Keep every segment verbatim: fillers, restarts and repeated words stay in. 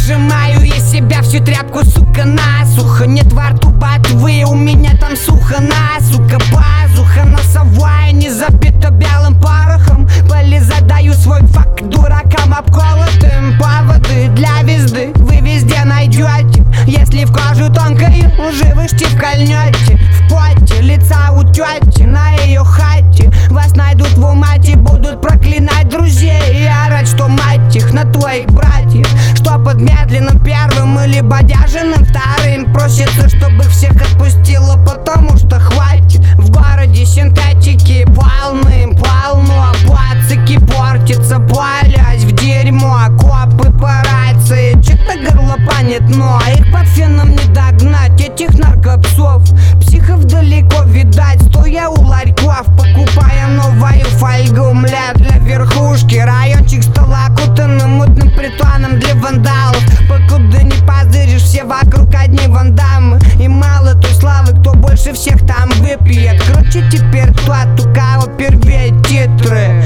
Сжимаю из себя всю тряпку, сука, насухо. Нет во рту ботвы, у меня там сухо, на, сука, пазуха носовая не забита белым порохом. Полезать даю свой факт дуракам обколотым. Поводы для везды вы везде найдете. Если в кожу тонкой живы штиф кольнете. В поте лица у тети на ее хате. Вас найдут в умате, будут проклинать друзей и орать, что мать их на твоих братьев. Что под медленным первым или бодяженным вторым просится, чтобы всех отпустило, потому что хватит. В городе синтетики полным полно. Пацики портится, болясь в дерьмо. Копы по рации, что-то горлопанит, но их под феном не догнать, этих наркопсов. Психов далеко видать, стоя у ларьков, покупая новую фольгу, мля, для верхушки. Райончик стал окутанным мутным притоном для вандалов. Покуда не позыришь, все вокруг одни вандамы. И мало той славы, кто больше всех там выпьет. Круче теперь тот, у кого первее титры.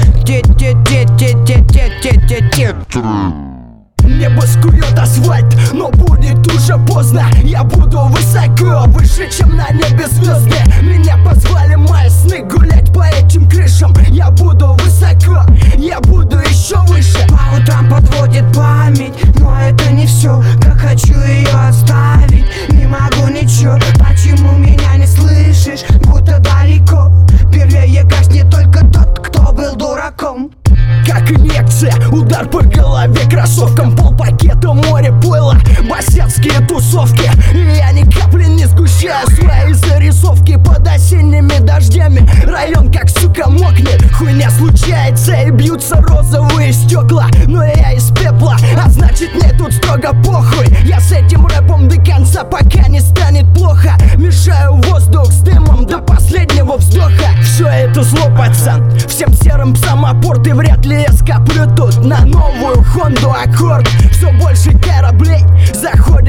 Те-те-те-те-те-те-те-те-титры. Небо скует асфальт, но будет уже поздно. Я буду высоко, выше, чем на небе звезды. Меня позвали мои сны гулять по этим крышам. Я буду высоко, я буду еще выше. По утрам подводит память, но это не все. Как хочу ее оставить, не могу ничего. Почему меня не слышишь, будто далеко. Первее гаснет только тот, кто был дураком. Как инъекция, удар по голове кроссовком. Полпакета море пойла, бассетские тусовки. И я ни капли не сгущаю свои зарисовки. Под осенними дождями район как сука мокнет. Хуйня случается и бьются розовые стекла. Но я из пепла, а значит мне тут строго похуй. Я с этим рэпом до конца, пока не станет плохо. Мешаю воздух с дымом до последнего вздоха. Все это зло, пацан, всем серым псам апорт. И вряд ли я скоплю тут на новую Хонду Аккорд. Все больше кораблей заходит